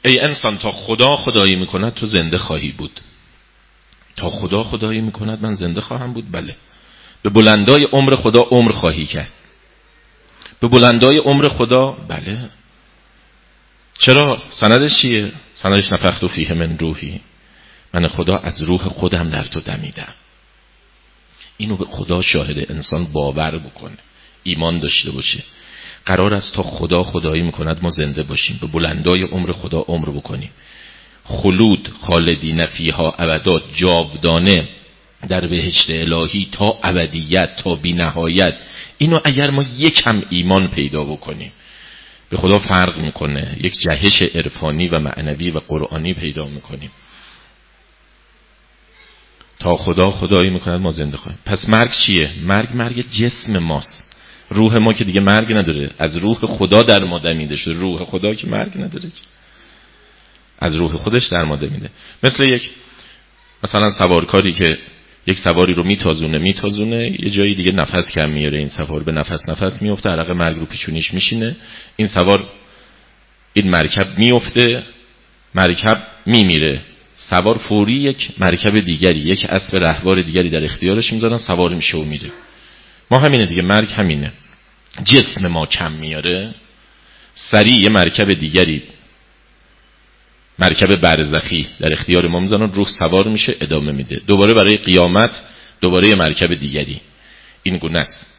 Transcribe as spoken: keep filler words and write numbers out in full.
ای انسان تا خدا خدایی میکند تو زنده خواهی بود. تا خدا خدایی میکند من زنده خواهم بود. بله. به بلندای عمر خدا عمر خواهی کرد. به بلندای عمر خدا. بله. چرا؟ سندش چیه؟ سندش نفخت فیه من روحی، من خدا از روح خودم در تو دمیدم. اینو به خدا شاهد انسان باور بکنه، ایمان داشته باشه. قرار است تا خدا خدایی میکند ما زنده باشیم، به بلندای عمر خدا عمر بکنیم، خلود خالدین فیها ابدا، جاودانه در بهشت الهی تا ابدیت، تا بی نهایت. اینو اگر ما یکم ایمان پیدا بکنیم به خدا فرق میکنه، یک جهش عرفانی و معنوی و قرآنی پیدا میکنیم. تا خدا خدایی میکند ما زنده خواهیم. پس مرگ چیه؟ مرگ مرگ جسم ماست. روح ما که دیگه مرگ نداره، از روح خدا در ما دمیده شده. روح خدا که مرگ نداره، از روح خودش در ما دمیده. مثل یک مثلا سوارکاری که یک سواری رو میتازونه میتازونه یه جایی دیگه نفس کم میاره، این سوار به نفس نفس میفته، عرق مرگ رو پیشونیش میشینه، این سوار این مرکب میفته، مرکب میمیره، سوار فوری یک مرکب دیگری، یک اسب رهوار دیگری در اختیارش میذارن، سوار میشه و میره. ما همینه دیگه، مرگ همینه. جسم ما کم میاره، سریع یه مرکب دیگری، مرکب برزخی در اختیار ما میذارن، روح سوار میشه ادامه میده، دوباره برای قیامت دوباره یه مرکب دیگری. این گونه است.